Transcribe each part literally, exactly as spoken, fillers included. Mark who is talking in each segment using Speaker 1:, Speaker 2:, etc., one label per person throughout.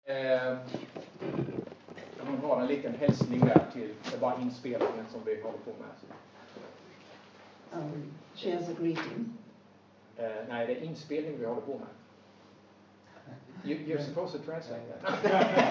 Speaker 1: Eh, hon har en liten hälsning där till det bara inspelningen som vi håller på med.
Speaker 2: Um, she has a greeting.
Speaker 1: Eh, nej, det är inspelning vi håller på med. You, you're supposed to translate that.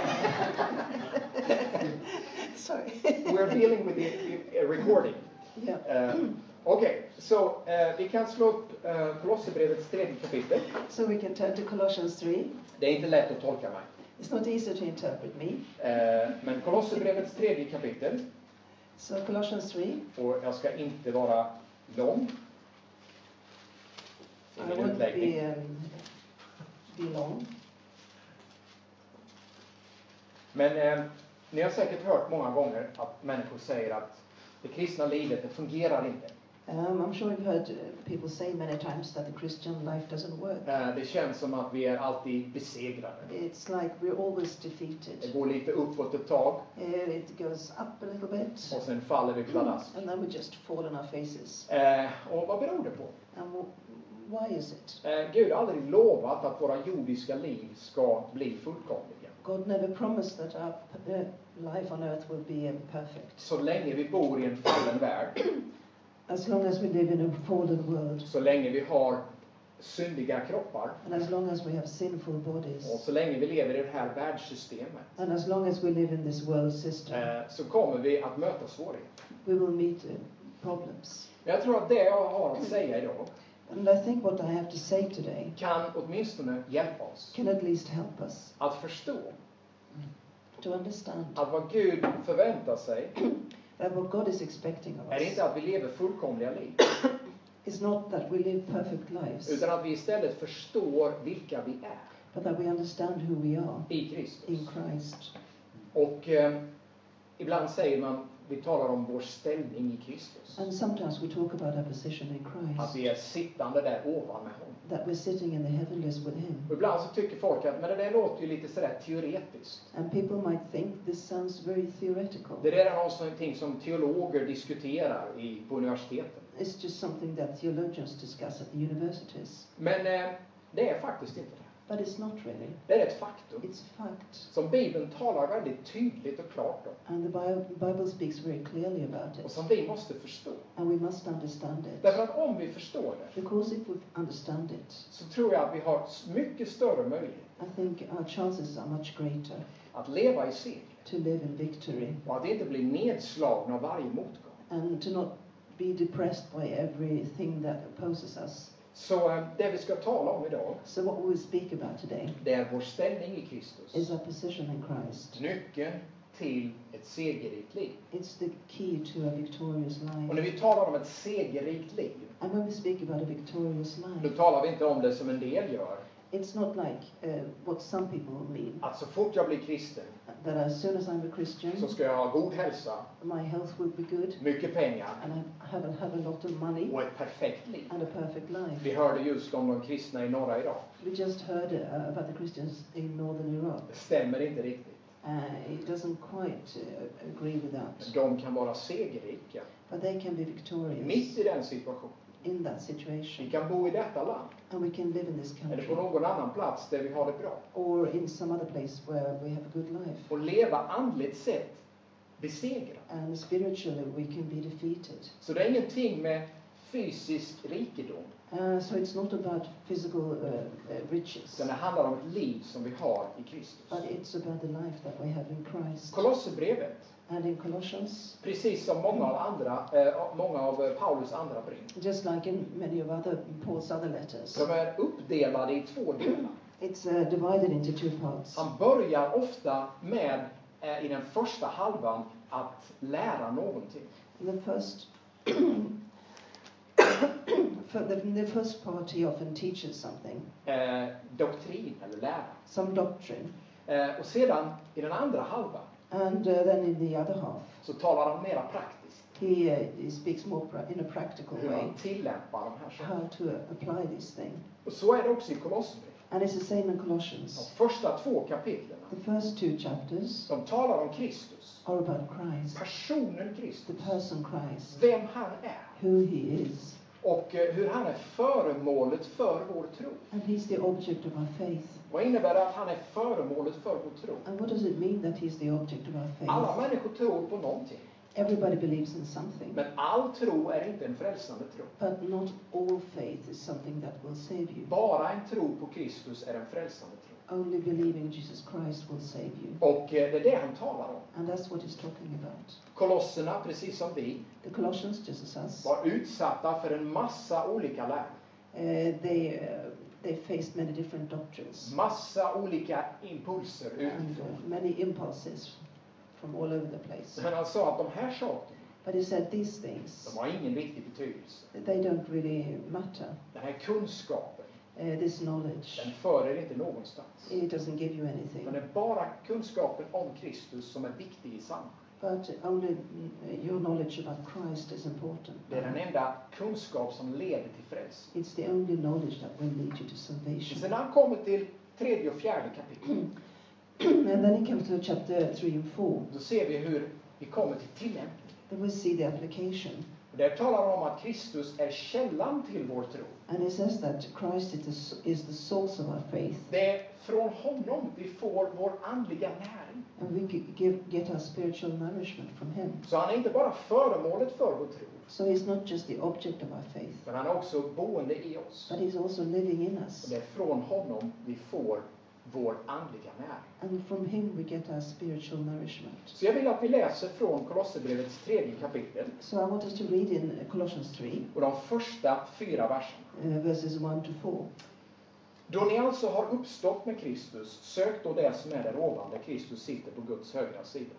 Speaker 2: Sorry.
Speaker 1: We're dealing with the, the uh, recording.
Speaker 2: Yeah.
Speaker 1: Uh, Okej, okay, så uh, vi kan slå upp uh, Kolosserbrevets tredje kapitel.
Speaker 2: So we can turn to Colossians three.
Speaker 1: Det är inte lätt att tolka mig.
Speaker 2: It's not easy to interpret me.
Speaker 1: Uh, men Kolosserbrevets tredje kapitel.
Speaker 2: So Colossians three.
Speaker 1: Och jag ska inte vara lång.
Speaker 2: I won't be, um, be long.
Speaker 1: Men eh, ni har säkert hört många gånger att människor säger att det kristna livet, det fungerar inte.
Speaker 2: Um, I'm sure you've heard uh, people say many times that the Christian life doesn't work.
Speaker 1: Eh, det känns som att vi är alltid besegrade.
Speaker 2: It's like we're always defeated.
Speaker 1: Det går lite uppåt ett tag.
Speaker 2: Uh, it goes up a little bit.
Speaker 1: Och sen faller vi pladask.
Speaker 2: And then we just fall on our faces.
Speaker 1: Eh, och vad beror det på?
Speaker 2: And w- why is it?
Speaker 1: Eh, Gud har aldrig lovat att våra jordiska liv ska bli fullkomliga.
Speaker 2: God never promised that our uh, life on earth will be um, perfect.
Speaker 1: Så länge vi bor i en fallen värld.
Speaker 2: As long as we live in a fallen world.
Speaker 1: Så länge vi har syndiga kroppar.
Speaker 2: And as long as we have sinful bodies.
Speaker 1: Och så länge vi lever i det här världssystemet.
Speaker 2: And as long as we live in this world system.
Speaker 1: Eh, så kommer vi att möta svårigheter.
Speaker 2: We will meet uh, problems.
Speaker 1: Jag tror att det jag har att säga idag.
Speaker 2: And I think what I have to say today
Speaker 1: Kan åtminstone hjälpa oss.
Speaker 2: can at least help us
Speaker 1: Att förstå.
Speaker 2: to understand
Speaker 1: Att vad Gud förväntar sig.
Speaker 2: that what God is expecting of
Speaker 1: Är
Speaker 2: us
Speaker 1: inte att vi lever fullkomliga liv.
Speaker 2: is not that we live perfect lives,
Speaker 1: Utan att vi istället förstår vilka vi är.
Speaker 2: but that we understand who we are
Speaker 1: I Kristus.
Speaker 2: in Christ.
Speaker 1: Och eh, ibland säger man, vi talar om vår ställning i Kristus.
Speaker 2: And sometimes we talk about our position in
Speaker 1: Att
Speaker 2: Christ,
Speaker 1: vi är sittande där ovan med honom.
Speaker 2: that we're sitting in the heavenlies with Him.
Speaker 1: Och ibland så tycker folk att men det där låter ju lite sådär teoretiskt.
Speaker 2: And people might think this sounds very theoretical.
Speaker 1: Det där är någonting som teologer diskuterar i, på universiteten.
Speaker 2: It's just something that theologians discuss at the universities.
Speaker 1: Men eh, det är faktiskt inte det.
Speaker 2: But it's not really.
Speaker 1: Det är ett faktum.
Speaker 2: It's a fact.
Speaker 1: Som Bibeln talar väldigt tydligt och klart om.
Speaker 2: And the Bible, Bible speaks very clearly about
Speaker 1: Och
Speaker 2: it.
Speaker 1: som vi måste förstå.
Speaker 2: And we must understand it.
Speaker 1: Därför att om vi förstår det.
Speaker 2: Because if we understand it,
Speaker 1: så tror jag att vi har mycket större möjlighet.
Speaker 2: I think our chances are much greater
Speaker 1: Att leva i seger.
Speaker 2: to live in victory.
Speaker 1: Och att inte bli nedslagna av varje motgång.
Speaker 2: And to not be depressed by everything that opposes us.
Speaker 1: Så eh, det vi ska tala om idag.
Speaker 2: So what we will speak about today
Speaker 1: Det är vår ställning i Kristus.
Speaker 2: is our position in Christ.
Speaker 1: Nyckeln till ett segerrikt liv.
Speaker 2: It's the key to a victorious
Speaker 1: Och när
Speaker 2: life.
Speaker 1: vi talar om ett segerrikt liv.
Speaker 2: And when we speak about a victorious
Speaker 1: Då
Speaker 2: life,
Speaker 1: talar vi inte om det som en del gör.
Speaker 2: it's not like uh, what some people mean.
Speaker 1: Att så fort jag blir kristen.
Speaker 2: That as soon as I'm a Christian,
Speaker 1: Så ska jag ha god hälsa.
Speaker 2: my health will be good.
Speaker 1: Mycket pengar.
Speaker 2: And I have a, have a lot of money.
Speaker 1: Och ett perfekt liv.
Speaker 2: And a perfect life.
Speaker 1: Vi hörde just om de kristna i norra Irak.
Speaker 2: We just heard uh, about the Christians in northern Iraq.
Speaker 1: Det stämmer inte riktigt.
Speaker 2: Uh, it doesn't quite uh, agree with that.
Speaker 1: De kan vara segerrika.
Speaker 2: But they can be victorious
Speaker 1: Mitt i den situationen.
Speaker 2: in that
Speaker 1: Vi
Speaker 2: situation.
Speaker 1: kan bo i detta land.
Speaker 2: And we can live in this
Speaker 1: Eller
Speaker 2: country.
Speaker 1: på någon annan plats där vi har det bra.
Speaker 2: Or in some other place where we have a good life.
Speaker 1: Och leva andligt sett besegrat.
Speaker 2: And spiritually we can be defeated.
Speaker 1: Så det är ingenting med fysisk rikedom.
Speaker 2: Uh, so it's not about physical uh, uh, riches.
Speaker 1: Utan det handlar om ett liv som vi har i Kristus.
Speaker 2: But it's about the life that we have in Christ.
Speaker 1: Kolosserbrevet.
Speaker 2: And in Colossians,
Speaker 1: Precis som många av, andra, eh, många av eh, Paulus andra brev.
Speaker 2: just like in many of other Paul's other letters,
Speaker 1: De är uppdelade i två delar.
Speaker 2: it's uh, divided into two parts.
Speaker 1: Han börjar ofta med, eh, i den första halvan, att lära någonting.
Speaker 2: The first, for the, the first part he often teaches something,
Speaker 1: Eh, doktrin eller lära.
Speaker 2: some doctrine,
Speaker 1: Eh, och sedan i den andra halvan
Speaker 2: and uh, then in the other half,
Speaker 1: så talar han mera praktiskt.
Speaker 2: he, uh, he speaks more pra- in a practical
Speaker 1: Hur
Speaker 2: way,
Speaker 1: man tillämpar de här sakerna.
Speaker 2: how to uh, apply this thing.
Speaker 1: Och så är det också i Kolosserbrevet.
Speaker 2: And it's the same in
Speaker 1: De
Speaker 2: Colossians.
Speaker 1: första två kapitlen,
Speaker 2: The first two chapters
Speaker 1: de talar om Kristus.
Speaker 2: are about Christ,
Speaker 1: Personen
Speaker 2: the
Speaker 1: Kristus.
Speaker 2: person Christ,
Speaker 1: Vem han är.
Speaker 2: who he is.
Speaker 1: och eh, hur han är föremålet för vår tro.
Speaker 2: And he's the object of our faith.
Speaker 1: Vad innebär det att han är föremålet för vår tro?
Speaker 2: And what does it mean that he's the object of our faith?
Speaker 1: Alla människor tror på någonting.
Speaker 2: Everybody believes in something.
Speaker 1: Men all tro är inte en frälsande tro.
Speaker 2: But not all faith is something that will save you.
Speaker 1: Bara en tro på Kristus är en frälsande tro.
Speaker 2: Only believing Jesus Christ will save you.
Speaker 1: Och eh, det är det han talar om.
Speaker 2: And that's what he's talking about.
Speaker 1: Kolosserna, precis som vi,
Speaker 2: The Colossians, just as us,
Speaker 1: var utsatta för en massa olika läror.
Speaker 2: uh, they, uh, they faced many different doctrines.
Speaker 1: Massa olika impulser
Speaker 2: And
Speaker 1: utifrån.
Speaker 2: uh, many impulses from all over the place.
Speaker 1: Men han sa att de här sakerna,
Speaker 2: But he said these things,
Speaker 1: de har ingen riktig betydelse.
Speaker 2: they don't really matter.
Speaker 1: Den här kunskapen,
Speaker 2: Uh, this knowledge,
Speaker 1: den för er inte någonstans.
Speaker 2: it doesn't give you anything.
Speaker 1: Men det är bara kunskapen om Kristus som är viktig i sammanhanget.
Speaker 2: But only mm, your knowledge about Christ is important.
Speaker 1: Det är den enda kunskap som leder till frälsning.
Speaker 2: It's the only knowledge that will lead you to
Speaker 1: Sen
Speaker 2: salvation.
Speaker 1: när han kommer till tredje och fjärde kapitel,
Speaker 2: And then he comes to chapter three and four.
Speaker 1: då ser vi hur vi kommer till tillämpning.
Speaker 2: Then we see the application.
Speaker 1: Och där talar han om att Kristus är källan till vår tro.
Speaker 2: And he says that Christ is the, s- is the source of our faith.
Speaker 1: Det är från honom vi får vår andliga näring.
Speaker 2: And we g- give, get our spiritual nourishment from him.
Speaker 1: Så han är inte bara föremålet för vår tro,
Speaker 2: So he's not just the object of our faith,
Speaker 1: men han är också boende i oss.
Speaker 2: but he's also living in
Speaker 1: Och
Speaker 2: us.
Speaker 1: det är från honom vi får vår andliga näring.
Speaker 2: And from him we get our spiritual nourishment.
Speaker 1: Så jag vill att vi läser från Kolosserbrevets tredje kapitel
Speaker 2: So I want us to read in Colossians three,
Speaker 1: och de första fyra verserna.
Speaker 2: uh, verses one to four.
Speaker 1: Då ni alltså har uppstått med Kristus, sök då det som är där ovan, där Kristus sitter på Guds högra sida.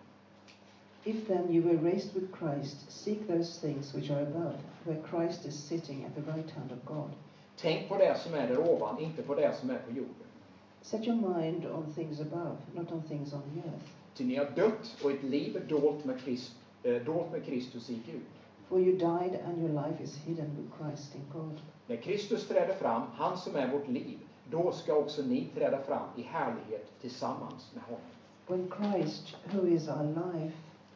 Speaker 2: If then you were raised with Christ, seek those things which are above, where Christ is sitting at the right hand of God.
Speaker 1: Tänk på det som är där ovan, inte på det som är på jorden.
Speaker 2: Set your mind on things above, not on things on the earth.
Speaker 1: Ty ni har dött och ett liv är dolt med, Christ, äh, dolt med Kristus i Gud.
Speaker 2: For you died, and your life is hidden with Christ in God.
Speaker 1: När Kristus träder fram, han som är vårt liv, då ska också ni träda fram i härlighet tillsammans med honom.
Speaker 2: When Christ, who is our life,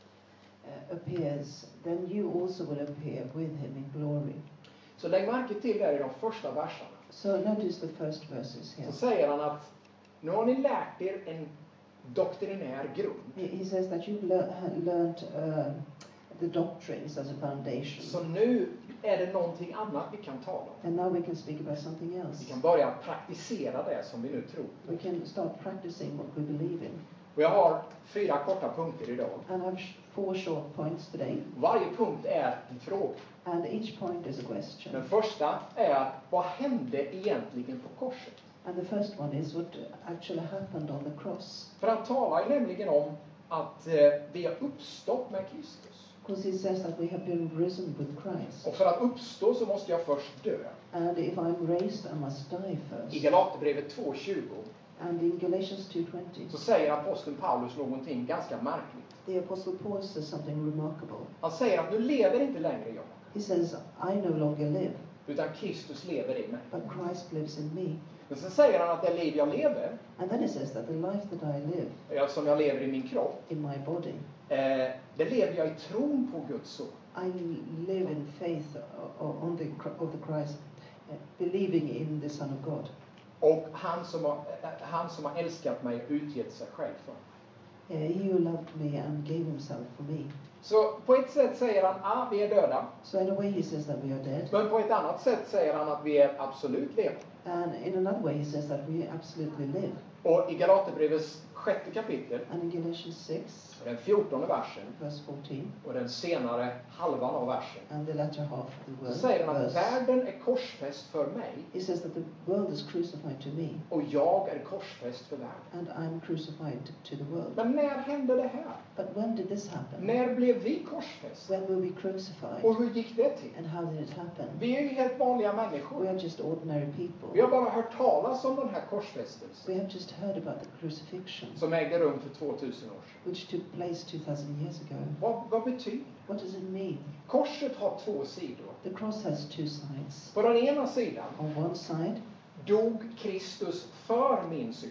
Speaker 2: uh, appears, then you also will appear with him in glory.
Speaker 1: Så lägg märke till där i de första verserna.
Speaker 2: So notice the first verses here.
Speaker 1: Så säger han att nu har ni lärt er en doktrinär grund.
Speaker 2: He, he says that you've lear, ha- learned uh, the doctrines as a foundation.
Speaker 1: Så nu är det någonting annat vi kan tala om.
Speaker 2: And now we can speak about something else.
Speaker 1: Vi kan börja praktisera det som vi nu tror
Speaker 2: We
Speaker 1: på.
Speaker 2: can start practicing what we believe in.
Speaker 1: Och jag har fyra korta punkter idag.
Speaker 2: And I have sh- four short points today.
Speaker 1: Varje punkt är en fråga.
Speaker 2: And each point is a question.
Speaker 1: Den första är, vad hände egentligen på korset?
Speaker 2: And the first one is what actually happened on the cross.
Speaker 1: För han talar ju nämligen om att eh, vi har uppstått med Kristus.
Speaker 2: Because he says that we have been risen with Christ.
Speaker 1: Och för att uppstå så måste jag först dö.
Speaker 2: And if I'm raised, I must die
Speaker 1: I
Speaker 2: first.
Speaker 1: Galaterbrevet två tjugo
Speaker 2: And in Galatians two twenty,
Speaker 1: så säger aposteln Paulus någonting ganska märkligt.
Speaker 2: the Apostle Paul says something remarkable.
Speaker 1: Han säger att nu lever inte längre jag,
Speaker 2: He says, I no longer live,
Speaker 1: utan Kristus lever i mig.
Speaker 2: but Christ lives in me.
Speaker 1: Men sen säger han att det liv jag lever,
Speaker 2: And then he says that the life that I live
Speaker 1: ja, som jag lever i min kropp,
Speaker 2: in my body,
Speaker 1: eh, det lever jag i tron på Guds son.
Speaker 2: I live in faith o- o- on the, cr- of the Christ, uh, believing in the Son of God.
Speaker 1: Och han som, har, eh, han som har älskat mig och utgett sig själv för mig.
Speaker 2: Uh, he who loved me and gave himself for me.
Speaker 1: Så på ett sätt säger han att ah, vi är döda.
Speaker 2: So in a way he says that we are dead.
Speaker 1: Men på ett annat sätt säger han att vi är absolut levande.
Speaker 2: And in another way he says that we absolutely live.
Speaker 1: Och i Galaterbrevets sjätte kapitel,
Speaker 2: And in Galatians six,
Speaker 1: den fjortonde versen
Speaker 2: verse fourteen,
Speaker 1: och den senare halvan av versen,
Speaker 2: and the latter half of the
Speaker 1: så
Speaker 2: word,
Speaker 1: säger han att
Speaker 2: verse,
Speaker 1: världen är korsfäst för mig
Speaker 2: he says that the world is crucified to me,
Speaker 1: och jag är korsfäst för världen.
Speaker 2: and I'm crucified to the world.
Speaker 1: Men när hände det här?
Speaker 2: But when did this happen?
Speaker 1: När blev vi korsfästa?
Speaker 2: When were we crucified?
Speaker 1: Och hur gick det till?
Speaker 2: And how did it happen?
Speaker 1: Vi är ju helt vanliga
Speaker 2: We
Speaker 1: människor.
Speaker 2: are just ordinary
Speaker 1: Vi
Speaker 2: people.
Speaker 1: har bara hört talas om den här korsfästelsen
Speaker 2: We have just heard about the crucifixion,
Speaker 1: som ägde rum för tvåtusen år sedan.
Speaker 2: which took place two thousand years ago.
Speaker 1: Vad, vad betyder det?
Speaker 2: What does it mean?
Speaker 1: Korset har två sidor.
Speaker 2: The cross has two sides.
Speaker 1: På den ena sidan
Speaker 2: On one side,
Speaker 1: dog Kristus för min synd.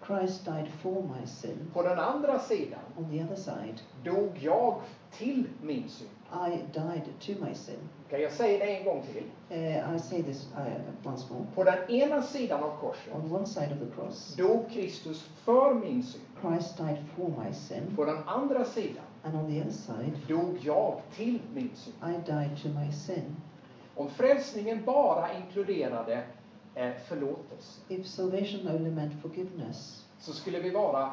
Speaker 2: Christ died for my sin.
Speaker 1: På den andra sidan
Speaker 2: On the other side,
Speaker 1: dog jag till min synd.
Speaker 2: I died to my sin.
Speaker 1: Kan jag säga det en gång till?
Speaker 2: Uh, I say this uh, once more.
Speaker 1: På den ena sidan av korset
Speaker 2: On one side of the cross,
Speaker 1: dog Kristus för min synd.
Speaker 2: Christ died for my sin.
Speaker 1: På den andra sidan
Speaker 2: And on the other side,
Speaker 1: dog jag till min synd.
Speaker 2: I died to my sin.
Speaker 1: Om frälsningen bara inkluderade eh, förlåtelse,
Speaker 2: If salvation only meant forgiveness,
Speaker 1: så skulle vi vara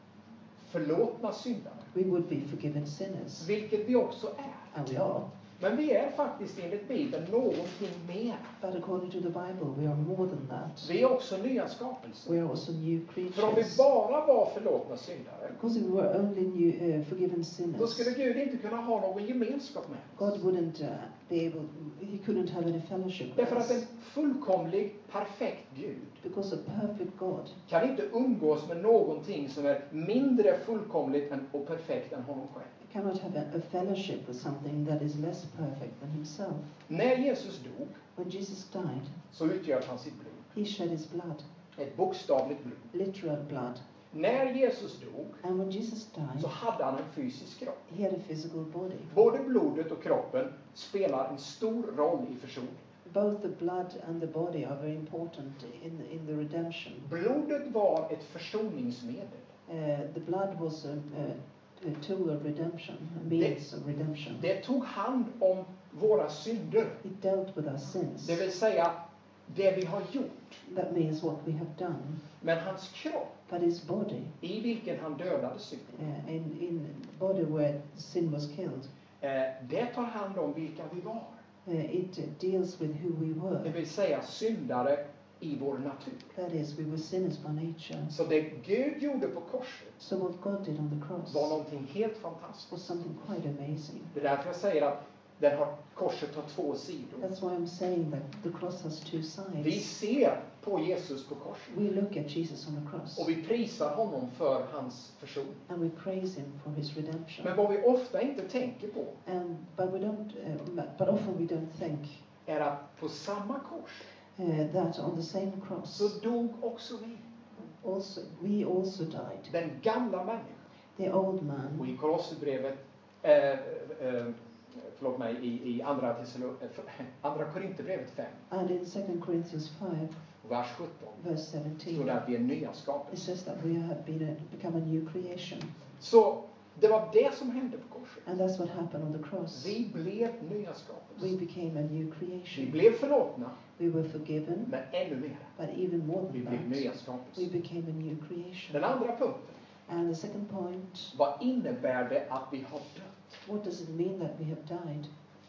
Speaker 1: förlåtna syndare,
Speaker 2: we would be forgiven sinners.
Speaker 1: vilket vi också är.
Speaker 2: And we are.
Speaker 1: Men vi är faktiskt enligt Bibeln någonting mer.
Speaker 2: But according to the Bible, we are more than that.
Speaker 1: Vi är också nya skapelser.
Speaker 2: We are also new
Speaker 1: För om vi
Speaker 2: creatures.
Speaker 1: bara var förlåtna syndare,
Speaker 2: Because if we were only new, uh, forgiven
Speaker 1: då
Speaker 2: sinners,
Speaker 1: skulle Gud inte kunna ha någon gemenskap med
Speaker 2: God
Speaker 1: oss.
Speaker 2: wouldn't uh, be able, he couldn't have any fellowship with
Speaker 1: Därför att en
Speaker 2: us.
Speaker 1: fullkomlig, perfekt Gud
Speaker 2: Because a perfect God
Speaker 1: kan inte umgås med någonting som är mindre fullkomligt än- och perfekt än honom själv.
Speaker 2: cannot have a, a fellowship with something that is less perfect than himself.
Speaker 1: När Jesus dog
Speaker 2: When Jesus died,
Speaker 1: så utgöt han sitt blod.
Speaker 2: he shed his blood,
Speaker 1: Ett bokstavligt blod.
Speaker 2: literal blood.
Speaker 1: När Jesus dog
Speaker 2: And when Jesus died,
Speaker 1: så hade han en fysisk kropp.
Speaker 2: he had a physical body.
Speaker 1: Både blodet och kroppen spelar en stor roll i försoningen.
Speaker 2: Both the blood and the body are very important in, in the redemption.
Speaker 1: Blodet var ett försoningsmedel.
Speaker 2: Uh, the blood was a, a, a tool of redemption, a means of redemption.
Speaker 1: Det tog hand om våra synder.
Speaker 2: It dealt with our sins.
Speaker 1: Det vill säga det vi har gjort.
Speaker 2: That means what we have done.
Speaker 1: Men hans kropp,
Speaker 2: But his body,
Speaker 1: i vilken han dödade synden,
Speaker 2: uh, in, in body where sin was killed,
Speaker 1: eh, det tar hand om vilka vi var.
Speaker 2: uh, it uh, deals with who we
Speaker 1: Det
Speaker 2: were.
Speaker 1: vill säga syndare i vår natur.
Speaker 2: That is, we were sinners by nature.
Speaker 1: Så det Gud gjorde på korset
Speaker 2: So what God did on the cross
Speaker 1: var någonting helt fantastiskt.
Speaker 2: was something quite amazing.
Speaker 1: Det är därför jag säger att den har, korset har två sidor.
Speaker 2: That's why I'm saying that the cross has two
Speaker 1: Vi
Speaker 2: sides.
Speaker 1: ser på Jesus på korset
Speaker 2: We look at Jesus on the cross
Speaker 1: och vi prisar honom för hans försoning.
Speaker 2: and we praise him for his redemption.
Speaker 1: Men vad vi ofta inte tänker på
Speaker 2: And but we don't, uh, but often we don't think
Speaker 1: är att på samma kors
Speaker 2: uh, that on the same cross
Speaker 1: så dog också vi.
Speaker 2: also we also died.
Speaker 1: Den gamla människan.
Speaker 2: The old
Speaker 1: Och
Speaker 2: man.
Speaker 1: i Kolosserbrevet, eh, eh, förlåt mig, i, i andra, Thessalo- eh, andra Korinthierbrevet fem,
Speaker 2: And in Second Corinthians five,
Speaker 1: vers sjutton,
Speaker 2: verse
Speaker 1: står
Speaker 2: seventeen,
Speaker 1: det att vi är nya
Speaker 2: it
Speaker 1: skapelser.
Speaker 2: says that we have been a, become a new creation.
Speaker 1: Så det var det som hände på korset.
Speaker 2: And that's what happened on the cross.
Speaker 1: Vi blev nya
Speaker 2: We
Speaker 1: skapelser.
Speaker 2: became a new
Speaker 1: Vi
Speaker 2: creation.
Speaker 1: blev förlåtna,
Speaker 2: We were forgiven,
Speaker 1: men ännu mer.
Speaker 2: but even more
Speaker 1: Vi
Speaker 2: than
Speaker 1: blev
Speaker 2: that,
Speaker 1: nya
Speaker 2: we
Speaker 1: skapelser.
Speaker 2: became a new creation.
Speaker 1: Den andra punkten,
Speaker 2: And the second point,
Speaker 1: vad innebär det att vi har dött?
Speaker 2: what does it mean that we have died?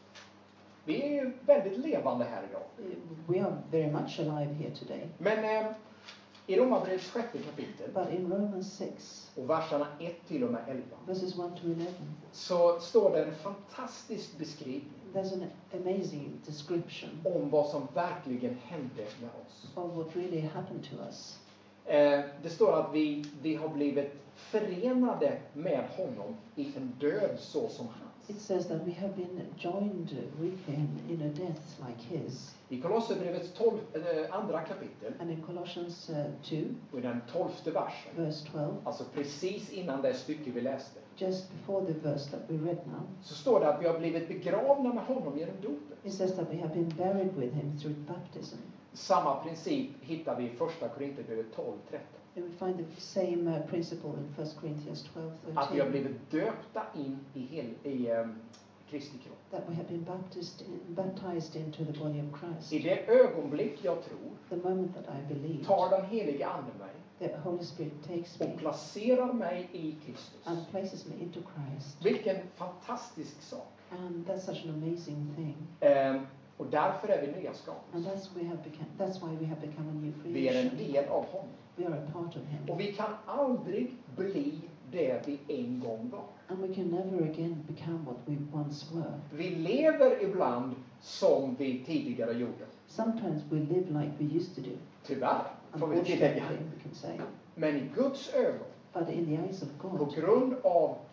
Speaker 1: Vi är ju väldigt levande här idag.
Speaker 2: Uh, We are very much alive here today.
Speaker 1: Men eh, i Romarbrevets sjätte kapitel
Speaker 2: But in Romans six,
Speaker 1: och verserna ett till och med elva
Speaker 2: verses one to eleven,
Speaker 1: så står det en fantastisk beskrivning
Speaker 2: there's an amazing description
Speaker 1: om vad som verkligen hände med oss.
Speaker 2: of what really happened to us.
Speaker 1: Eh, det står att vi, vi har blivit förenade med honom i en död så som hans.
Speaker 2: It says that we have been joined with him in a death like his.
Speaker 1: I Kolosserbrevets tolv, eh, andra kapitel
Speaker 2: And in Colossians uh, two,
Speaker 1: och i den tolfte versen,
Speaker 2: verse twelve,
Speaker 1: alltså precis innan det stycke vi läste,
Speaker 2: just before the verse that we read now,
Speaker 1: så står det att vi har blivit begravna med honom genom dopet.
Speaker 2: it says that we have been buried with him through baptism.
Speaker 1: Samma princip hittar vi i första Korinthierbrevet tolv tretton.
Speaker 2: And we find the same uh, principle in First Corinthians twelve
Speaker 1: Att vi har
Speaker 2: thirteen,
Speaker 1: blivit döpta in i, hel, i um, Kristi kropp.
Speaker 2: that we have been baptized, in, baptized into the body of Christ.
Speaker 1: I det ögonblick jag tror
Speaker 2: The moment that I believe,
Speaker 1: tar den helige Ande mig
Speaker 2: the Holy Spirit takes me
Speaker 1: och placerar mig i Kristus.
Speaker 2: and places me into Christ.
Speaker 1: Vilken fantastisk sak.
Speaker 2: And that's such an amazing thing.
Speaker 1: Ehm, och därför är vi nya
Speaker 2: And
Speaker 1: skapelser.
Speaker 2: that's, we have become, that's why we have become a new
Speaker 1: Vi är en
Speaker 2: creation.
Speaker 1: del av honom.
Speaker 2: We are a part of him.
Speaker 1: Och vi kan aldrig bli det vi en gång var.
Speaker 2: And we can never again become what we once were.
Speaker 1: Vi lever ibland som vi tidigare gjorde.
Speaker 2: Sometimes we live like we used to do.
Speaker 1: Tyvärr, får vi tillägga.
Speaker 2: Unfortunately, we can say.
Speaker 1: Men i Guds ögon,
Speaker 2: But in the eyes of
Speaker 1: på
Speaker 2: God,
Speaker 1: grund av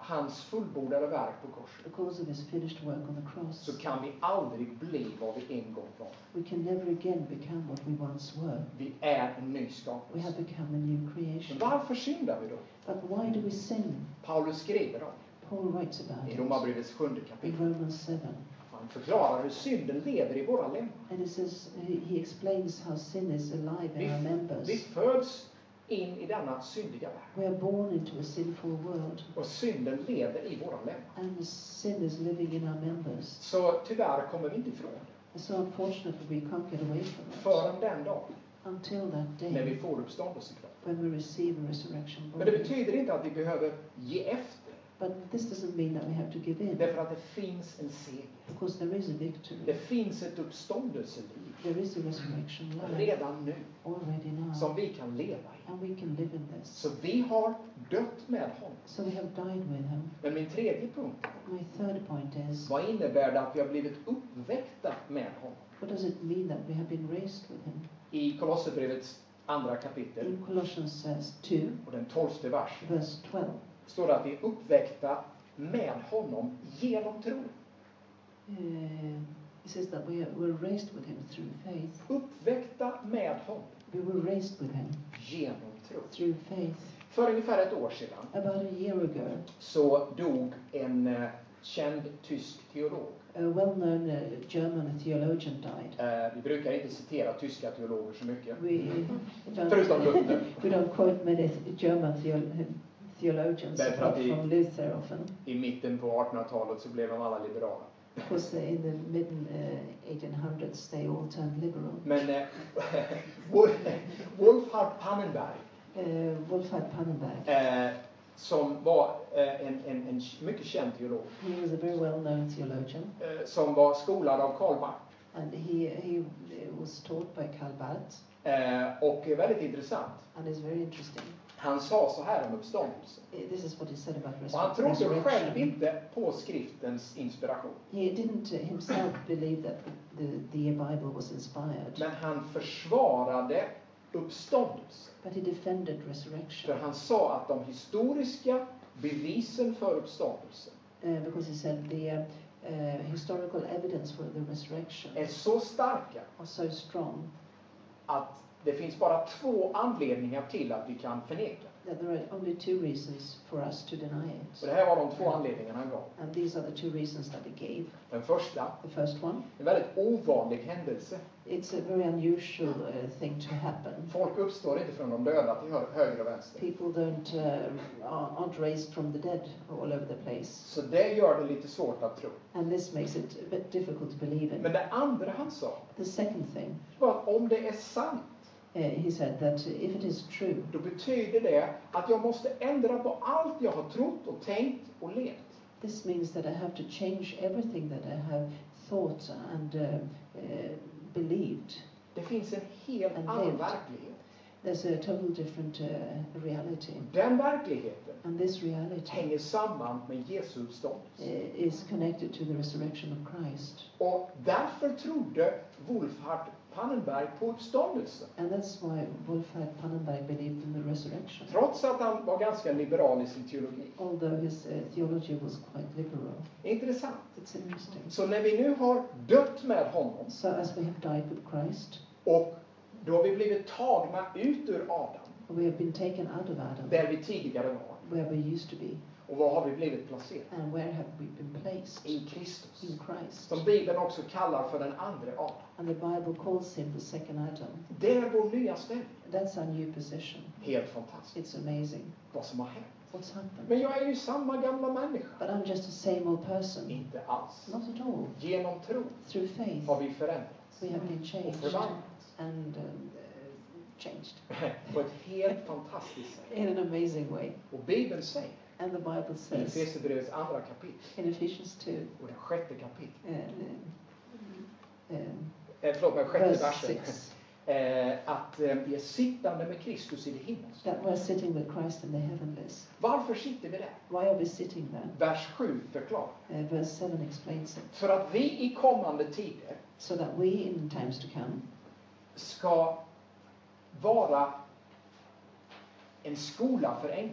Speaker 1: hans fullbordade verk på korset,
Speaker 2: because of his finished work on the cross,
Speaker 1: så kan vi aldrig bli vad vi en gång var.
Speaker 2: we can never again become what we once were.
Speaker 1: Vi är en ny
Speaker 2: We
Speaker 1: skapelse.
Speaker 2: have become a new creation.
Speaker 1: Men varför syndar vi då?
Speaker 2: But why do we sin?
Speaker 1: Paulus skriver om
Speaker 2: Paul writes about
Speaker 1: i
Speaker 2: it
Speaker 1: Romarbrevets sjunde
Speaker 2: in
Speaker 1: kapitel.
Speaker 2: Romans seven.
Speaker 1: Han förklarar hur synden lever i våra lemmar.
Speaker 2: And he says, he, he explains how sin is alive in
Speaker 1: Vi,
Speaker 2: our members.
Speaker 1: vi föds in i denna syndiga värld.
Speaker 2: We are born into a sinful world,
Speaker 1: Och synden lever i våra lemmar.
Speaker 2: and sin is living in our members.
Speaker 1: Så tyvärr kommer vi inte ifrån det.
Speaker 2: And so unfortunately we can't get away from it
Speaker 1: Förrän den dag
Speaker 2: until that
Speaker 1: när vi
Speaker 2: day
Speaker 1: får uppståndelsekropp.
Speaker 2: when we receive a resurrection
Speaker 1: Men det
Speaker 2: body.
Speaker 1: betyder inte att vi behöver ge efter.
Speaker 2: But this doesn't mean that we have to give in,
Speaker 1: Därför att det finns en seger.
Speaker 2: because there is a victory.
Speaker 1: Det finns ett uppståndelseliv
Speaker 2: There is a resurrection life
Speaker 1: redan nu
Speaker 2: already now,
Speaker 1: som vi kan leva i.
Speaker 2: and we can live in this.
Speaker 1: Så vi har dött med honom.
Speaker 2: So we have died with him.
Speaker 1: Men min tredje punkt,
Speaker 2: My third point is,
Speaker 1: vad innebär det att vi har blivit uppväckta med honom?
Speaker 2: what does it mean that we have been raised with him?
Speaker 1: I Kolosserbrevets andra kapitel
Speaker 2: In Colossians says two,
Speaker 1: och den tolfte versen
Speaker 2: verse twelve,
Speaker 1: står det att vi är uppväckta med honom genom tro.
Speaker 2: uh, it says that we are, we're raised with him through faith.
Speaker 1: Uppväckta med honom
Speaker 2: We were raised with him
Speaker 1: genom tro.
Speaker 2: through faith.
Speaker 1: För ungefär ett år sedan
Speaker 2: About a year ago,
Speaker 1: så dog en eh, känd tysk teolog.
Speaker 2: a well-known uh, German theologian died.
Speaker 1: Eh, vi brukar inte citera tyska teologer så mycket.
Speaker 2: We don't,
Speaker 1: Förutom Luther.
Speaker 2: we don't quote many German theo- theologians
Speaker 1: Därför
Speaker 2: apart
Speaker 1: att i-
Speaker 2: from Luther often,
Speaker 1: I mitten på artonhundratalet så blev de alla liberala.
Speaker 2: because uh, in the mid uh, eighteen hundreds they all turned liberal.
Speaker 1: Men eh, Wolfhard Pannenberg,
Speaker 2: Uh, Wolfhard Pannenberg,
Speaker 1: eh, som var eh, en, en, en mycket känd teolog,
Speaker 2: he was a very well-known theologian,
Speaker 1: eh, som var skolad av Karl Barth.
Speaker 2: and he he was taught by Karl Barth,
Speaker 1: Eh, och är väldigt intressant.
Speaker 2: and is very interesting.
Speaker 1: Han sa så här om uppståndelsen.
Speaker 2: Uh, This is what he said about
Speaker 1: Och han
Speaker 2: resur-
Speaker 1: trodde själv
Speaker 2: resurrection.
Speaker 1: inte på skriftens inspiration.
Speaker 2: He didn't uh, himself believe that the, the, the Bible was inspired,
Speaker 1: Men han försvarade uppståndelsen.
Speaker 2: but he defended
Speaker 1: För
Speaker 2: resurrection
Speaker 1: han sa att de historiska bevisen för uppståndelsen
Speaker 2: uh, because he said the uh, uh, historical evidence for the resurrection
Speaker 1: är så starka
Speaker 2: are so strong
Speaker 1: att det finns bara två anledningar till att vi kan förneka.
Speaker 2: that there are only two reasons for us to deny it.
Speaker 1: Och det här var de två anledningarna han gav.
Speaker 2: And these are the two reasons that he gave.
Speaker 1: Den första,
Speaker 2: The first one,
Speaker 1: en väldigt ovanlig händelse.
Speaker 2: it's a very unusual uh, thing to happen.
Speaker 1: Folk uppstår inte från de döda till hö- höger och vänster.
Speaker 2: People don't uh, aren't raised from the dead all over the place,
Speaker 1: Så det gör det lite svårt att tro.
Speaker 2: and this makes it a bit difficult to believe in.
Speaker 1: Men det andra han sa
Speaker 2: The second thing,
Speaker 1: var att om det är sant,
Speaker 2: uh, he said that if it is true,
Speaker 1: då betyder det att jag måste ändra på allt jag har trott och tänkt och levt.
Speaker 2: this means that I have to change everything that I have thought and uh, uh, believed.
Speaker 1: Det finns en helt
Speaker 2: And
Speaker 1: annan
Speaker 2: lived.
Speaker 1: verklighet.
Speaker 2: There's a total different uh, reality,
Speaker 1: Den verkligheten
Speaker 2: and this reality
Speaker 1: hänger samman med Jesu uppståndelse.
Speaker 2: uh, is connected to the resurrection of Christ.
Speaker 1: Och därför trodde Wolfhard Pannenberg på uppståndelsen.
Speaker 2: And that's why Wolfhard Pannenberg believed in the resurrection,
Speaker 1: Trots att han var ganska liberal i sin teologi.
Speaker 2: although his uh, theology was quite liberal.
Speaker 1: Intressant.
Speaker 2: It's interesting.
Speaker 1: Så när vi nu har dött med honom
Speaker 2: So as we have died with Christ,
Speaker 1: och då har vi blivit tagna ut ur Adam,
Speaker 2: we have been taken out of Adam,
Speaker 1: där vi tidigare var.
Speaker 2: where we used to be,
Speaker 1: Och var har vi blivit placerade?
Speaker 2: and where have we been placed?
Speaker 1: I Kristus.
Speaker 2: In Christ.
Speaker 1: Som Bibeln också kallar för den andra Adam.
Speaker 2: And the Bible calls him the second Adam.
Speaker 1: Det är vår nya ställning.
Speaker 2: That's our new position.
Speaker 1: Helt fantastiskt.
Speaker 2: It's amazing.
Speaker 1: Vad som har hänt.
Speaker 2: What's happened?
Speaker 1: Men jag är ju samma gamla människa.
Speaker 2: But I'm just a same old person.
Speaker 1: Inte alls.
Speaker 2: Not at all.
Speaker 1: Genom tro
Speaker 2: Through faith,
Speaker 1: har vi förändrats.
Speaker 2: we have been
Speaker 1: Och
Speaker 2: changed
Speaker 1: förvandlats.
Speaker 2: and um, uh, changed
Speaker 1: På ett helt fantastiskt sätt.
Speaker 2: in an amazing way.
Speaker 1: Och Bibeln säger
Speaker 2: And the Bible
Speaker 1: i
Speaker 2: says
Speaker 1: Efesierbrevets andra kapitel
Speaker 2: in Ephesians two,
Speaker 1: och den sjätte kapitel.
Speaker 2: uh, um,
Speaker 1: Eh, förlåt mig, sjätte
Speaker 2: verse
Speaker 1: versen.
Speaker 2: six,
Speaker 1: Eh, att eh, vi är sittande med Kristus i det himmelska.
Speaker 2: that we're sitting with Christ in the heavenlies.
Speaker 1: Varför sitter vi där?
Speaker 2: Why are we sitting there?
Speaker 1: Vers sju förklarar.
Speaker 2: Uh, verse seven explains it.
Speaker 1: För att vi i kommande tider
Speaker 2: So that we in times to come
Speaker 1: ska vara en skola för änglar.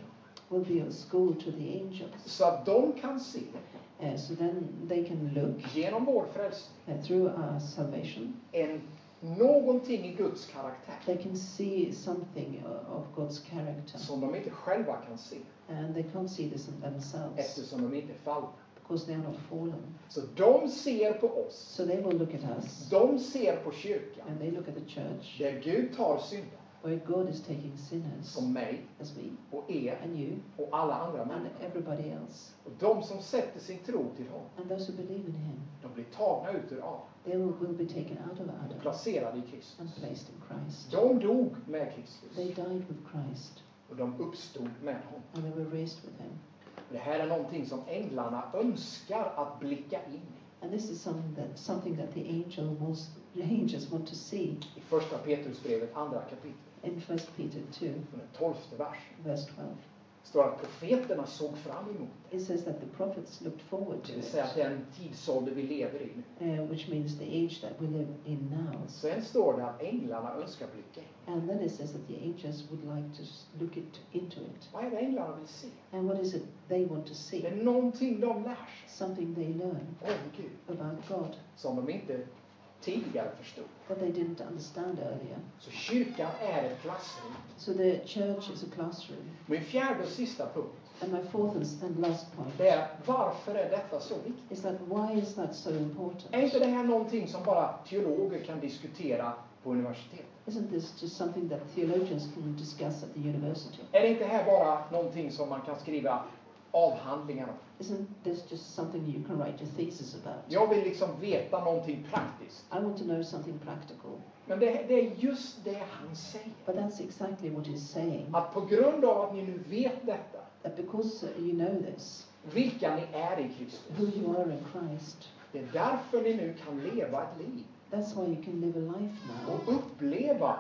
Speaker 2: will be a school to the angels.
Speaker 1: Så att de kan se
Speaker 2: Uh, so then they can look
Speaker 1: genom vår frälsning
Speaker 2: uh, through our salvation.
Speaker 1: en, någonting i Guds karaktär
Speaker 2: They can see something uh, of God's character.
Speaker 1: som de inte själva kan se
Speaker 2: And they can't see this in themselves
Speaker 1: eftersom de inte är fallna.
Speaker 2: because they are not fallen.
Speaker 1: Så de ser på oss,
Speaker 2: So they will look at us
Speaker 1: de ser på kyrkan
Speaker 2: and they look at the church
Speaker 1: där Gud tar syndare
Speaker 2: where God is taking sinners
Speaker 1: som mig
Speaker 2: as me
Speaker 1: och er
Speaker 2: and you
Speaker 1: och alla andra
Speaker 2: and
Speaker 1: människor.
Speaker 2: everybody else.
Speaker 1: Och de som sätter sin tro till honom,
Speaker 2: And those who believe in him,
Speaker 1: de blir tagna ut ur Adam
Speaker 2: they will, will be taken out of
Speaker 1: och
Speaker 2: Adam
Speaker 1: placerade i
Speaker 2: and
Speaker 1: Kristus.
Speaker 2: placed in Christ.
Speaker 1: De dog med
Speaker 2: They
Speaker 1: Kristus
Speaker 2: died with Christ
Speaker 1: och de uppstod med honom.
Speaker 2: and they were raised with him.
Speaker 1: Det här är någonting som änglarna önskar att blicka in i.
Speaker 2: And this is something that, something that the angel wants, the angels want to see
Speaker 1: I första Petrusbrevet, andra kapitel,
Speaker 2: in First Peter two,
Speaker 1: från den tolfte versen,
Speaker 2: verse twelve.
Speaker 1: står att profeterna såg fram emot det.
Speaker 2: It says that the prophets looked forward to
Speaker 1: Det vill säga
Speaker 2: it,
Speaker 1: den tidsålder vi lever i nu.
Speaker 2: uh, which means the age that we live in now.
Speaker 1: Sen står det att änglarna önskar blicka in.
Speaker 2: And then it says that the angels would like to s- look it, into it.
Speaker 1: Vad är det änglarna vill se?
Speaker 2: And what is it they want to
Speaker 1: Det
Speaker 2: see?
Speaker 1: är någonting de lär sig
Speaker 2: Something they learn
Speaker 1: om Gud
Speaker 2: about God
Speaker 1: som de inte tidigare förstod.
Speaker 2: that they didn't understand earlier.
Speaker 1: Så kyrkan är ett klassrum.
Speaker 2: So the church is a classroom.
Speaker 1: Min fjärde och sista punkt,
Speaker 2: And my fourth and and last point
Speaker 1: det är varför är detta så viktigt?
Speaker 2: is that why is that so important?
Speaker 1: Är inte det här någonting som bara teologer kan diskutera på universitetet?
Speaker 2: Isn't this just something that theologians can discuss at the university?
Speaker 1: Är det inte här bara någonting som man kan skriva avhandlingar om?
Speaker 2: Isn't this just something you can write your thesis about?
Speaker 1: Jag vill liksom veta någonting praktiskt.
Speaker 2: I want to know something practical.
Speaker 1: Men det, det är just det han säger.
Speaker 2: But that's exactly what he's saying.
Speaker 1: Att på grund av att ni nu vet detta,
Speaker 2: That because uh, you know this,
Speaker 1: vilka ni är i
Speaker 2: who
Speaker 1: Kristus,
Speaker 2: you are in Christ,
Speaker 1: det är därför ni nu kan leva ett liv
Speaker 2: that's why you can live a life now
Speaker 1: och uppleva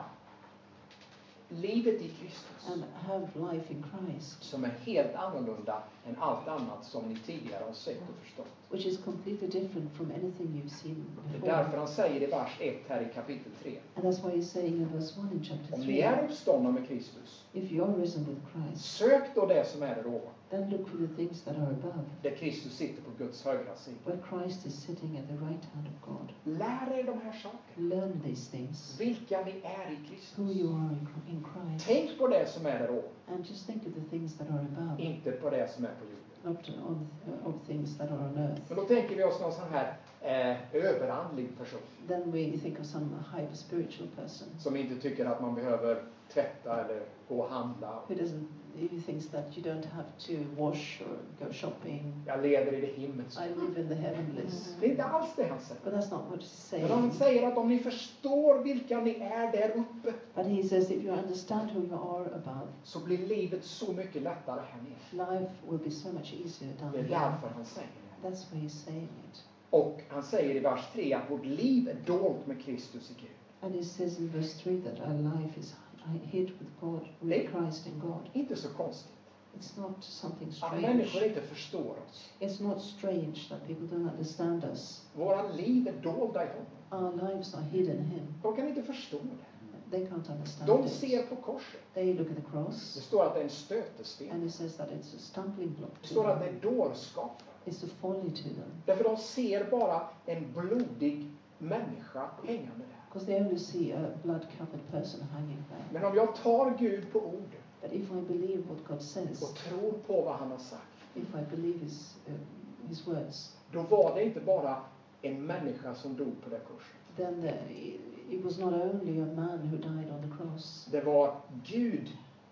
Speaker 1: livet i Kristus
Speaker 2: and have life in Christ,
Speaker 1: som är helt annorlunda än allt annat som ni tidigare har sett och förstått.
Speaker 2: which is completely different from anything you've seen
Speaker 1: Det är
Speaker 2: before.
Speaker 1: därför han säger i vers ett här i kapitel tre.
Speaker 2: And that's why he's saying in verse one in chapter
Speaker 1: Om ni
Speaker 2: three,
Speaker 1: är uppståndna med Kristus,
Speaker 2: if you are risen with Christ,
Speaker 1: sök då det som är där ovan,
Speaker 2: then look for the things that are above,
Speaker 1: där Kristus sitter på Guds högra sida.
Speaker 2: where Christ is sitting at the right hand of God.
Speaker 1: Lär er de här sakerna,
Speaker 2: Learn these things,
Speaker 1: vilka ni är i
Speaker 2: who
Speaker 1: Kristus.
Speaker 2: you are in Chri- in Christ,
Speaker 1: Tänk på det som är där ovan,
Speaker 2: and just think of the things that are above,
Speaker 1: inte på det som är på jorden.
Speaker 2: not on uh, of things that are on earth.
Speaker 1: Men då tänker vi oss någon sån här eh, överandlig person
Speaker 2: Then we think of some hyper spiritual person
Speaker 1: som inte tycker att man behöver tvätta eller gå och handla.
Speaker 2: who doesn't, who thinks that you don't have to wash or go shopping.
Speaker 1: Jag lever i det himmelska.
Speaker 2: I live in the heavenlies.
Speaker 1: Det är inte alls det han säger.
Speaker 2: But that's not what he's
Speaker 1: Men han
Speaker 2: saying.
Speaker 1: säger att om ni förstår vilka ni är där uppe,
Speaker 2: But he says if you understand who you are above,
Speaker 1: så blir livet så mycket lättare här nere.
Speaker 2: life will be so much easier down
Speaker 1: Det är
Speaker 2: here.
Speaker 1: därför han säger det.
Speaker 2: That's why he's saying it.
Speaker 1: Och han säger i vers tre att vårt liv är dolt med Kristus i Gud.
Speaker 2: And he says in verse three that our life is hid with God, with Christ in God.
Speaker 1: Inte så konstigt
Speaker 2: It's not something
Speaker 1: att
Speaker 2: strange.
Speaker 1: människor inte förstår oss.
Speaker 2: It's not strange that people don't understand us.
Speaker 1: Våra liv är dolda i honom.
Speaker 2: Our lives are hidden in him.
Speaker 1: De kan inte förstå det.
Speaker 2: They can't understand
Speaker 1: De
Speaker 2: it.
Speaker 1: ser på korset.
Speaker 2: They look at the cross,
Speaker 1: Det står att det är en stötesten.
Speaker 2: and it says that it's a stumbling block
Speaker 1: Det
Speaker 2: to
Speaker 1: står att det
Speaker 2: them.
Speaker 1: är dårskap.
Speaker 2: It's a folly to them.
Speaker 1: Därför de ser bara en blodig människa hängande där.
Speaker 2: Because they only see a blood-covered person hanging there.
Speaker 1: Men om jag tar Gud på ordet
Speaker 2: But if I believe what God says,
Speaker 1: och tror på vad han har sagt,
Speaker 2: if I believe his, uh, his words,
Speaker 1: då var det inte bara en människa som dog på det korset.
Speaker 2: then the, it was not only a man who died on the cross.
Speaker 1: Det var Gud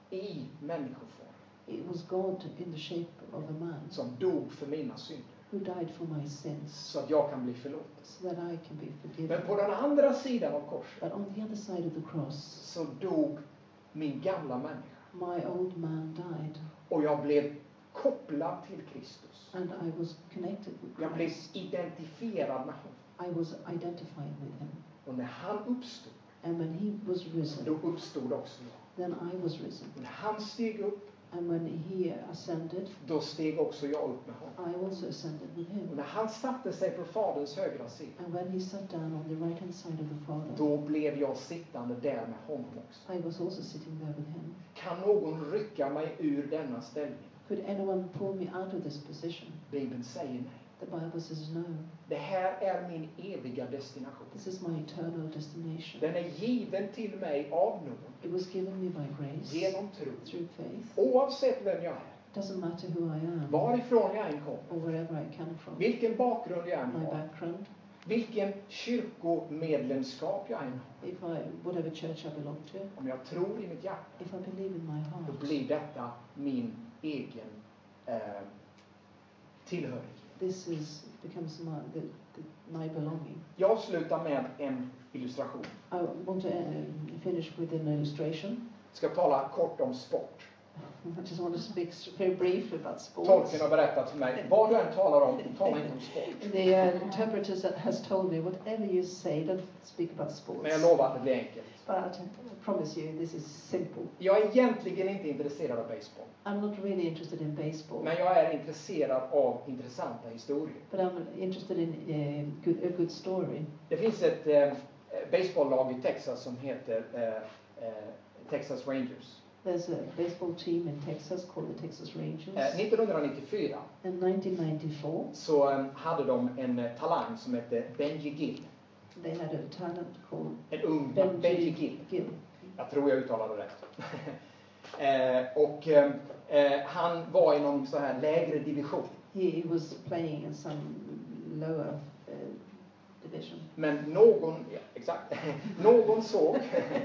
Speaker 1: i människoform
Speaker 2: It was God in the shape of a man
Speaker 1: som dog för mina synder,
Speaker 2: who died for my sins,
Speaker 1: så att jag kan bli förlåten.
Speaker 2: so that I can be forgiven.
Speaker 1: Men på den andra sidan av korset
Speaker 2: But on the other side of the cross,
Speaker 1: så dog min gamla människa.
Speaker 2: my old man died,
Speaker 1: Och jag blev kopplad till Kristus.
Speaker 2: and I was connected with
Speaker 1: Jag blev
Speaker 2: Christ.
Speaker 1: identifierad med honom.
Speaker 2: I was identified with him.
Speaker 1: Och när han uppstod,
Speaker 2: And when he was
Speaker 1: då
Speaker 2: risen,
Speaker 1: uppstod också jag.
Speaker 2: then I was risen.
Speaker 1: Och när han steg upp,
Speaker 2: And when he ascended,
Speaker 1: då steg också jag upp med honom.
Speaker 2: I also ascended with
Speaker 1: Och
Speaker 2: him.
Speaker 1: när han satte sig på Faderns högra sida,
Speaker 2: And when he sat down on the right hand side of the Father,
Speaker 1: då blev jag sittande där med honom också.
Speaker 2: I was also sitting there with him.
Speaker 1: Kan någon rycka mig ur denna ställning?
Speaker 2: Could anyone pull me out of this position?
Speaker 1: Bibeln säger nej.
Speaker 2: The Bible says no.
Speaker 1: Det här är min eviga destination.
Speaker 2: This is my eternal destination.
Speaker 1: Den är given till mig av någon,
Speaker 2: It was given me by grace,
Speaker 1: genom tro.
Speaker 2: through faith.
Speaker 1: Oavsett vem jag är,
Speaker 2: Doesn't matter who I am,
Speaker 1: varifrån jag än kommer,
Speaker 2: or wherever I come from,
Speaker 1: vilken bakgrund jag än
Speaker 2: my
Speaker 1: har,
Speaker 2: background,
Speaker 1: vilken kyrkomedlemskap jag än har.
Speaker 2: if I, whatever church I belong to,
Speaker 1: Om jag tror i mitt hjärta,
Speaker 2: if I believe in my
Speaker 1: då
Speaker 2: heart,
Speaker 1: blir detta min egen eh, tillhörighet.
Speaker 2: this is becomes my the, the, my belonging.
Speaker 1: Jag avslutar med en illustration.
Speaker 2: I want to uh, finish with an illustration.
Speaker 1: Jag ska tala kort om sport.
Speaker 2: I just want to speak s- very briefly about sports.
Speaker 1: Tolken har berättat för mig, vad du än talar om, tala inte om sport.
Speaker 2: The uh, interpreters that has told me, whatever you say, don't speak about sports.
Speaker 1: Men jag lovar att det blir enkelt.
Speaker 2: But I promise you, this is simple.
Speaker 1: Jag är egentligen inte intresserad av baseball.
Speaker 2: I'm not really interested in baseball,
Speaker 1: Men jag är intresserad av intressanta historier.
Speaker 2: but I'm interested in uh, good, a good story.
Speaker 1: Det finns ett eh, baseballlag i Texas som heter eh, eh, Texas Rangers.
Speaker 2: There's a baseball team in Texas called the Texas Rangers.
Speaker 1: Eh, nittonhundranittiofyra
Speaker 2: In nineteen ninety-four,
Speaker 1: så eh, hade de en eh, talang som hette Benji Gill.
Speaker 2: they had a talent called
Speaker 1: En ung
Speaker 2: Benji
Speaker 1: Benji Gill.
Speaker 2: Gill.
Speaker 1: Jag tror jag uttalade rätt. eh, och eh, eh, han var i någon så här lägre division.
Speaker 2: He was playing in some lower uh, division.
Speaker 1: Men någon, ja, exakt, någon såg,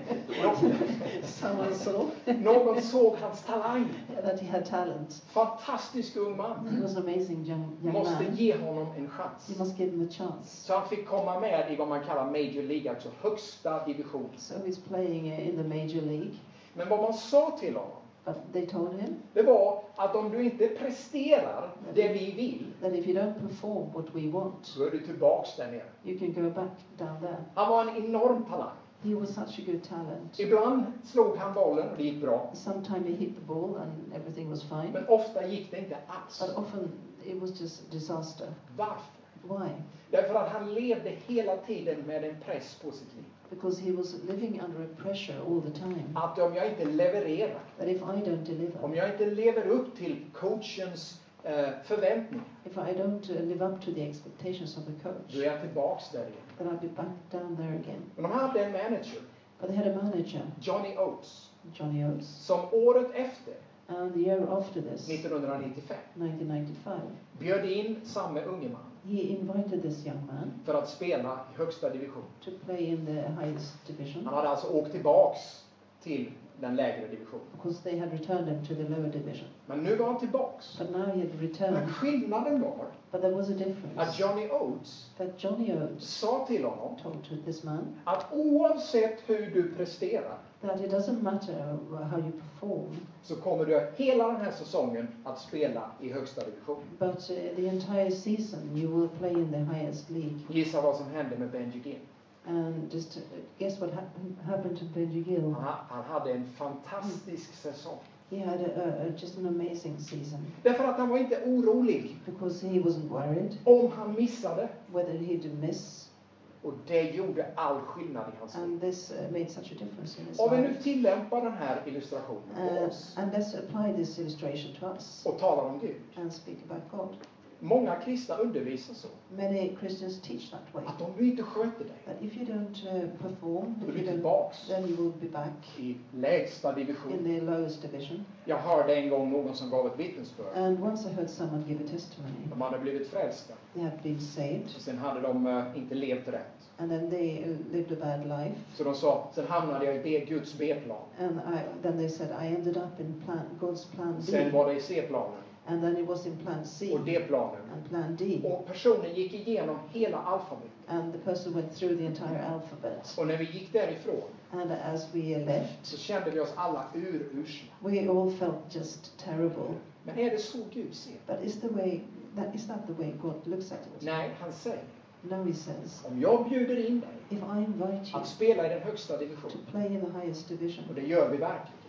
Speaker 2: Someone saw
Speaker 1: någon såg hans talang.
Speaker 2: that he had talent.
Speaker 1: Fantastisk ung man.
Speaker 2: He was an amazing young, young
Speaker 1: Måste
Speaker 2: man.
Speaker 1: ge honom en chans.
Speaker 2: You must give him a chance.
Speaker 1: Så han fick komma med i vad man kallar Major League, alltså högsta division.
Speaker 2: So he's playing uh, in the major league.
Speaker 1: Men vad man sa till honom,
Speaker 2: But they told him
Speaker 1: det var att om du inte presterar det vi vill,
Speaker 2: that if you don't perform what we want,
Speaker 1: så är du tillbaks där nere.
Speaker 2: you can go back down there.
Speaker 1: Han var en enorm talang.
Speaker 2: He was such a good talent.
Speaker 1: Ibland slog han bollen och det gick bra.
Speaker 2: Sometime he hit the ball and everything was fine.
Speaker 1: Men ofta gick det inte alls.
Speaker 2: But often it was just disaster.
Speaker 1: Varför?
Speaker 2: Why?
Speaker 1: Därför att han levde hela tiden med en press på sitt liv.
Speaker 2: Because he was living under a pressure all the time.
Speaker 1: Att om jag inte levererar,
Speaker 2: That if I don't deliver,
Speaker 1: om jag inte lever upp till coachens eh, förväntningar,
Speaker 2: if I don't uh, live up to the expectations of the
Speaker 1: då
Speaker 2: coach,
Speaker 1: är jag tillbaks där igen.
Speaker 2: then I'll be back down there again.
Speaker 1: Men de hade en manager,
Speaker 2: But they had a manager,
Speaker 1: Johnny Oates,
Speaker 2: Johnny Oates,
Speaker 1: som året efter,
Speaker 2: and the year after this,
Speaker 1: nittonhundranittiofem,
Speaker 2: nineteen ninety-five,
Speaker 1: bjöd in samme unge man
Speaker 2: he invited this young man
Speaker 1: för att spela i högsta division.
Speaker 2: to play in the highest division,
Speaker 1: Han hade alltså åkt tillbaks till den lägre divisionen.
Speaker 2: because they had returned him to the lower division.
Speaker 1: Men nu var han tillbaks.
Speaker 2: But now he had returned.
Speaker 1: Men skillnaden var
Speaker 2: But there was a difference.
Speaker 1: att Johnny Oates
Speaker 2: That Johnny Oates
Speaker 1: sa till honom
Speaker 2: told to this man
Speaker 1: att oavsett hur du presterar,
Speaker 2: that it doesn't matter how you perform,
Speaker 1: så kommer du hela den här säsongen att spela i högsta division.
Speaker 2: but uh, the entire season you will play in the highest league.
Speaker 1: Gissa vad som hände med Benji Gill.
Speaker 2: And just uh, guess what hap- happened to Benji Gill?
Speaker 1: Han, ha- han hade en fantastisk säsong.
Speaker 2: He had a, a, a, just an amazing season
Speaker 1: Därför att han var inte orolig
Speaker 2: because he wasn't worried
Speaker 1: om han missade.
Speaker 2: whether he'd miss,
Speaker 1: Och det gjorde all skillnad i hans liv.
Speaker 2: and this uh, made such a difference in his
Speaker 1: Om vi nu
Speaker 2: life.
Speaker 1: tillämpar den här illustrationen på
Speaker 2: Uh,
Speaker 1: oss
Speaker 2: and let's apply this illustration to us
Speaker 1: och talar om Gud.
Speaker 2: and speak about God.
Speaker 1: Många kristna undervisar så.
Speaker 2: Many Christians teach that way.
Speaker 1: Att om du inte sköter dig,
Speaker 2: That if you don't uh, perform,
Speaker 1: då är
Speaker 2: if
Speaker 1: du
Speaker 2: you don't,
Speaker 1: tillbaks
Speaker 2: then you will be back
Speaker 1: i lägsta
Speaker 2: in
Speaker 1: division.
Speaker 2: the lowest division.
Speaker 1: Jag hörde en gång någon som gav ett vittnesbörd.
Speaker 2: And once I heard someone give a testimony.
Speaker 1: De hade blivit frälsta.
Speaker 2: They had been saved,
Speaker 1: Och sen hade de eh, inte levt rätt.
Speaker 2: and then they uh, lived a bad life.
Speaker 1: Så de sa, sen hamnade jag i B, Guds B-plan.
Speaker 2: And I, then they said, I ended up in plan, God's plan
Speaker 1: Sen
Speaker 2: B.
Speaker 1: var det i C-planen
Speaker 2: And then it was in plan C
Speaker 1: och D-planen.
Speaker 2: and plan D.
Speaker 1: Och personen gick igenom hela alfabetet.
Speaker 2: And the person went through the entire alphabet.
Speaker 1: Och när vi gick därifrån
Speaker 2: And as we left,
Speaker 1: så kände vi oss alla urusla.
Speaker 2: we all felt just terrible.
Speaker 1: Men är det så Gud ser?
Speaker 2: But is the way that is that the way God looks at it?
Speaker 1: Nej, han säger,
Speaker 2: No, he says,
Speaker 1: om jag bjuder in dig
Speaker 2: if I invite you
Speaker 1: att spela i den högsta
Speaker 2: to
Speaker 1: divisionen,
Speaker 2: play in the highest division,
Speaker 1: och det gör vi verkligen,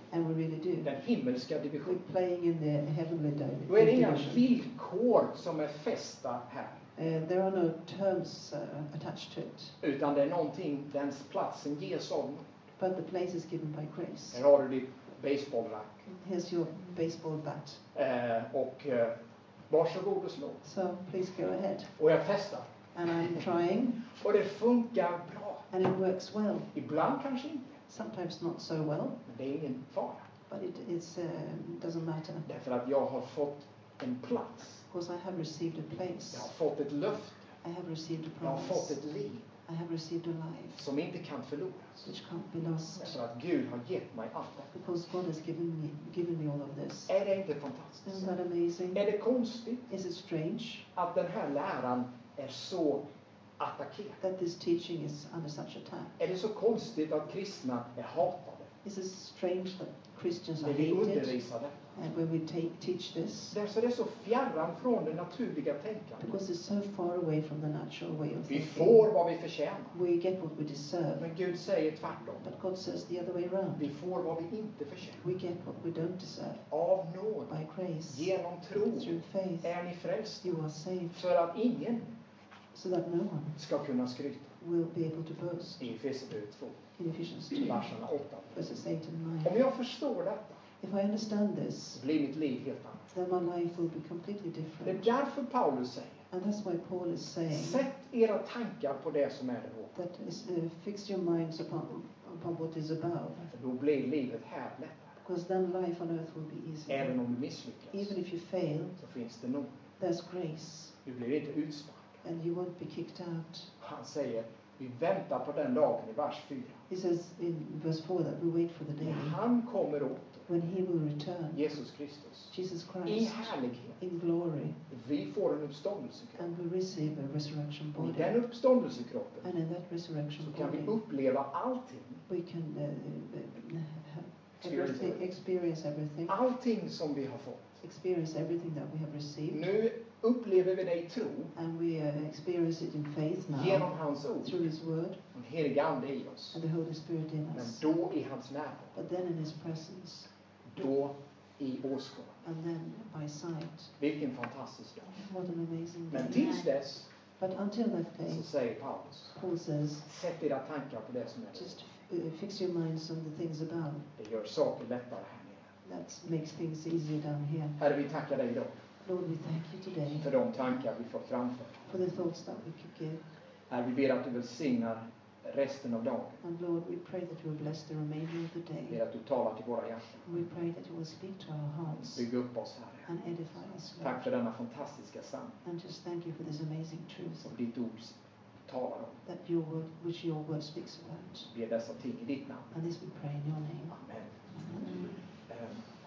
Speaker 2: And we really do.
Speaker 1: Den himmelska divisionen.
Speaker 2: We're playing in the heavenly di-
Speaker 1: Då är det inga
Speaker 2: division.
Speaker 1: villkor som är fästa här.
Speaker 2: Uh, there are no terms uh, attached to it.
Speaker 1: Utan det är någonting, den platsen ges av.
Speaker 2: But the place is given by grace.
Speaker 1: Här har du ditt baseballrack.
Speaker 2: Here's your baseball bat.
Speaker 1: Eh, och eh, varsågod och slå.
Speaker 2: So please go ahead.
Speaker 1: Och jag testar.
Speaker 2: And I'm trying.
Speaker 1: Och det funkar bra.
Speaker 2: And it works well.
Speaker 1: Ibland kanske inte.
Speaker 2: Sometimes not so well.
Speaker 1: Men det är ingen fara.
Speaker 2: But it it's, uh, doesn't matter.
Speaker 1: Därför att jag har fått en plats.
Speaker 2: Because I have received a place.
Speaker 1: Jag har fått ett löfte.
Speaker 2: I have received a
Speaker 1: Jag har
Speaker 2: promise.
Speaker 1: fått ett liv.
Speaker 2: I have received a life
Speaker 1: Som inte kan förloras.
Speaker 2: which can't be lost.
Speaker 1: Därför att Gud har gett mig allt det.
Speaker 2: Because God has given me, given me all of this.
Speaker 1: Är det inte fantastiskt?
Speaker 2: Isn't that amazing?
Speaker 1: Är det konstigt
Speaker 2: Is it strange
Speaker 1: att den här läran är så attackerad?
Speaker 2: that this teaching is under such attack?
Speaker 1: Är det så konstigt att kristna är hatade?
Speaker 2: Is it strange that Christians are
Speaker 1: När vi
Speaker 2: hated
Speaker 1: undervisar det.
Speaker 2: and when we take, teach this?
Speaker 1: Därför är det så fjärran från det naturliga tänkandet.
Speaker 2: Because it's so far away from the natural way of
Speaker 1: Vi
Speaker 2: thinking.
Speaker 1: får vad vi förtjänar.
Speaker 2: We get what we deserve.
Speaker 1: Men Gud säger tvärtom.
Speaker 2: But God says the other way around.
Speaker 1: Vi får vad vi inte förtjänar.
Speaker 2: We get what we don't deserve.
Speaker 1: Av nåd.
Speaker 2: By grace.
Speaker 1: Genom tro
Speaker 2: Through faith.
Speaker 1: är ni frälsta.
Speaker 2: You are saved.
Speaker 1: För att ingen
Speaker 2: So that no one
Speaker 1: ska kunna skryta.
Speaker 2: will be able to boast.
Speaker 1: I Efesierbrevet två,
Speaker 2: In Ephesians two,
Speaker 1: verserna åtta.
Speaker 2: verses eight and nine.
Speaker 1: Om jag förstår detta
Speaker 2: If I understand this,
Speaker 1: så blir mitt liv helt annat.
Speaker 2: then my life will be completely
Speaker 1: Det är
Speaker 2: different.
Speaker 1: därför Paulus säger.
Speaker 2: And that's why Paul is saying
Speaker 1: Sätt era tankar på det som är det våra.
Speaker 2: that is, uh, fix your minds upon, upon what is above.
Speaker 1: För då blir livet här lättare.
Speaker 2: Because then life on earth will be easier.
Speaker 1: Även om du misslyckas
Speaker 2: Even if you fail,
Speaker 1: så finns det nåd.
Speaker 2: there's grace.
Speaker 1: Du blir inte utsparkad.
Speaker 2: And you won't be kicked out.
Speaker 1: Han säger, vi väntar på den dagen i vers fyra.
Speaker 2: He says in verse four that we wait for the day
Speaker 1: När han kommer åter,
Speaker 2: when he will return,
Speaker 1: Jesus Kristus,
Speaker 2: Jesus
Speaker 1: i
Speaker 2: Christ,
Speaker 1: härlighet.
Speaker 2: in glory,
Speaker 1: Vi får en uppståndelsekropp.
Speaker 2: and we receive a resurrection
Speaker 1: Och i
Speaker 2: body.
Speaker 1: den uppståndelsekroppen
Speaker 2: And in that resurrection
Speaker 1: så kan vi
Speaker 2: body,
Speaker 1: uppleva allting.
Speaker 2: we can uh, uh, everything, experience everything,
Speaker 1: Allting som vi har fått.
Speaker 2: experience everything that we have received.
Speaker 1: Nu upplever vi det i tro
Speaker 2: And we uh, experience it in faith now
Speaker 1: genom hans ord.
Speaker 2: through His Word
Speaker 1: Den helige Ande i oss.
Speaker 2: and the Holy Spirit in
Speaker 1: Men
Speaker 2: us.
Speaker 1: då i hans närvaro.
Speaker 2: But then in His presence,
Speaker 1: Då i åskådning.
Speaker 2: and then by sight.
Speaker 1: Vilken fantastisk dag.
Speaker 2: What an amazing
Speaker 1: Men
Speaker 2: day.
Speaker 1: tills dess
Speaker 2: But until that day,
Speaker 1: så säger Paulus.
Speaker 2: Paul says,
Speaker 1: Sätt era tankar på det som är det.
Speaker 2: just uh, fix your minds on the things above.
Speaker 1: Det gör saker lättare här nere.
Speaker 2: That makes things easier down here.
Speaker 1: Herre, vi tackar dig idag
Speaker 2: Lord, we thank you today
Speaker 1: för de tankar vi fått framföra.
Speaker 2: for the thoughts that we could give.
Speaker 1: Herre, vi ber att du välsignar resten av dagen.
Speaker 2: And Lord, we pray that you will bless the remainder of the
Speaker 1: Vi
Speaker 2: day.
Speaker 1: ber att du talar till våra hjärtan.
Speaker 2: We pray that you will speak to our hearts
Speaker 1: Bygg upp oss, Herre.
Speaker 2: and edify us, Lord.
Speaker 1: Tack för denna fantastiska sanning
Speaker 2: And just thank you for this amazing truth
Speaker 1: som ditt ord talar om.
Speaker 2: that your word, which your word speaks about.
Speaker 1: Vi ber dessa ting i ditt namn.
Speaker 2: And this we pray in your name.
Speaker 1: Amen.
Speaker 2: Amen.
Speaker 1: Ehm,